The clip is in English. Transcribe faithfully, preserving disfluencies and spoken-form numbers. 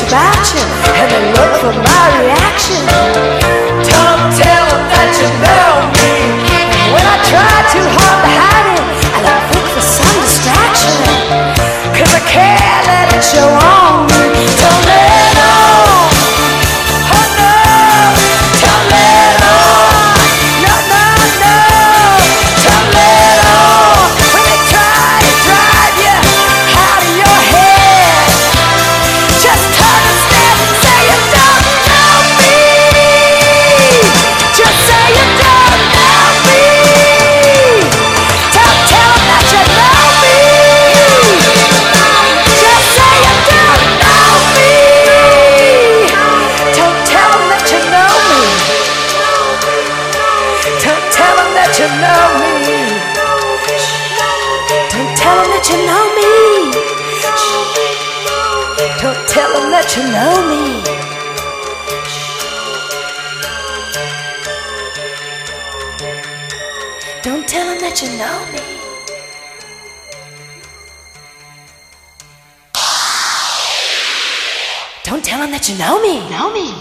much about you, and they look for my reaction. Don't tell them that you know me. And when I try too hard to hide it, I look for some distraction. Cause I can't let it show on me. Don't let on. Oh no. Don't let on. No, no, no. Don't let on. When they try to drive you out of your head, just turn instead and say you don't know me. Just say you don't know me. Don't tell them that you know me. Just say you don't know me. Don't tell them that you know me. Don't tell them that you know me. Don't tell them that you know me. Don't tell them that you know me. Don't tell them that you know me. Don't tell them that you know me. Know me.